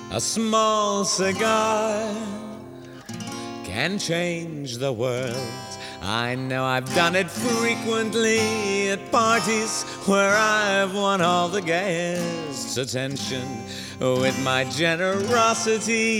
A small cigar can change the world. I know I've done it frequently at parties where I've won all the guests' attention with my generosity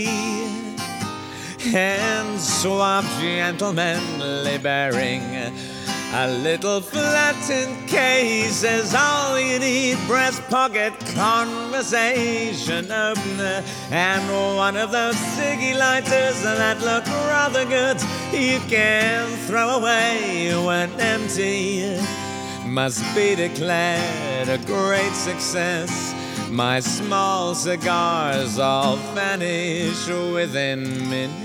and suave gentlemanly bearing. A little flattened case is all you need. Breast pocket conversation opener and one of those ciggy lighters that look rather good you can throw away when empty. Must be declared a great success. My small cigars all vanish within minutes.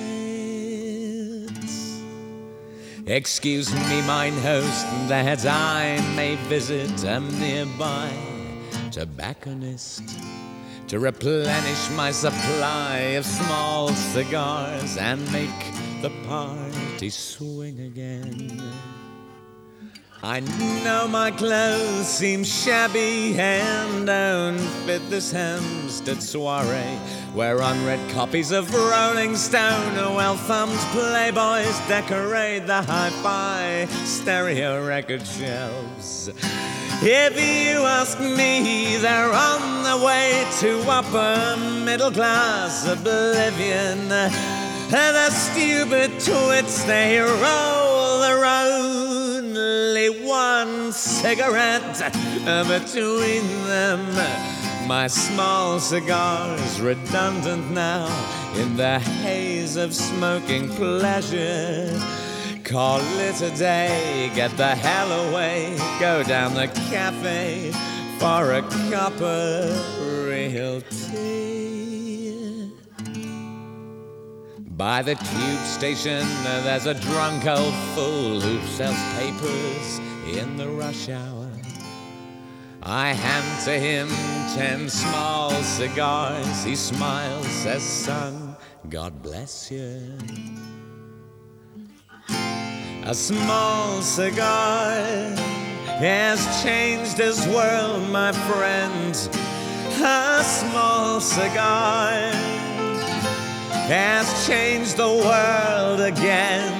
Excuse me, mine host, that I may visit a nearby tobacconist to replenish my supply of small cigars and make the party swing again. I know my clothes seem shabby and don't fit this Hampstead soiree, where unread copies of Rolling Stone or well-thumbed Playboys decorate the hi-fi stereo record shelves. If you ask me, they're on the way to upper middle class oblivion. The stupid twits, they roll their only one cigarette between them. My small cigar's redundant now in the haze of smoking pleasure. Call it a day, get the hell away, go down the cafe for a cup of real tea. By the tube station, there's a drunk old fool who sells papers in the rush hour. I hand to him 10 small cigars. He smiles, says, son, God bless you. A small cigar has changed his world, my friend. A small cigar has changed the world again.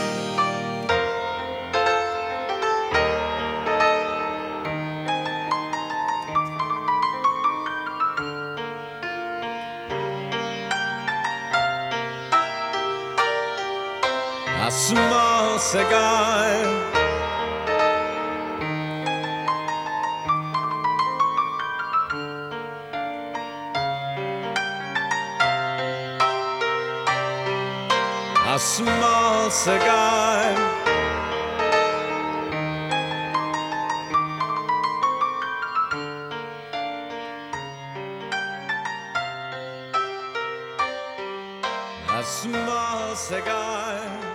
A small cigar a small cigar a small cigar